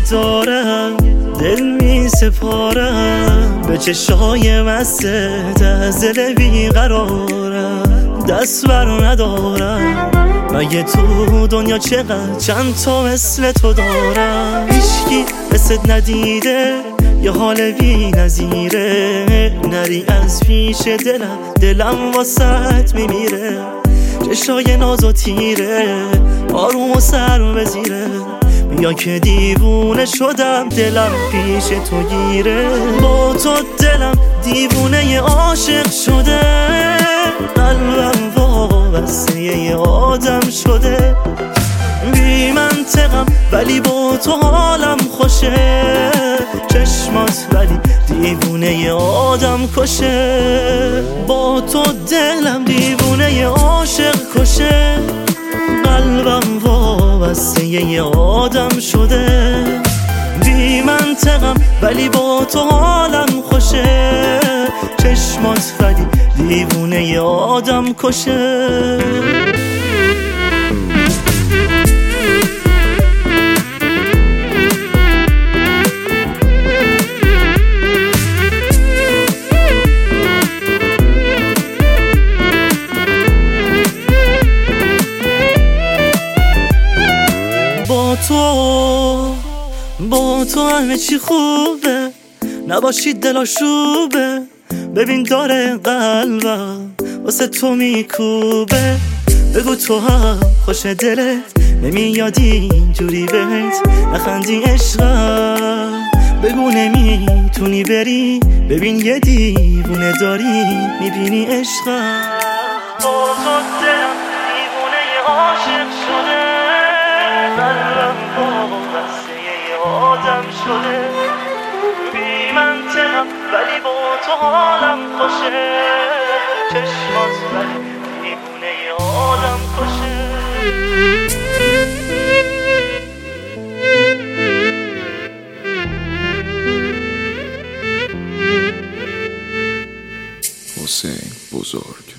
دارم دل می سپارم به چشای مستت، از دل بیقرارم دست بر ندارم. مگه تو دنیا چقدر چند تا مثل تو دارم؟ هیچکی مثلت ندیده، یه حال بی نظیره. نری از پیش دلم واسط میمیره. چشای ناز و تیره، آروم و سر بزیره. بیا که دیوونه شدم، دلم پیش تو گیره. با تو دلم دیوونه عاشق شده، قلبم وابسته یه آدم شده. بی منطقم ولی با تو حالم خوشه، چشمات ولی دیوونه آدم کشه. با تو دلم دیوونه عاشق کشه، قلبم وابسته یه آدم شده. بی منطقم ولی با تو حالم خوشه، چشمات ولی دیوونه آدم کشه. با تو همه چی خوبه، نباشی دلاشوبه. ببین داره قلبم واسه تو میکوبه. بگو تو هم خوش دلت نمیاد اینجوری بهت نخندی عشقم. بگو نمیتونی بری، ببین یه دیوونه داری میبینی عشقم. با تو دلم دیوونه عاشق شده، قلبم وابسته یه آدم شده. بی منطقم ولی با تو حالم خوشه، چشمات ولی دیوونه آدم کشه. حسین بزرگ.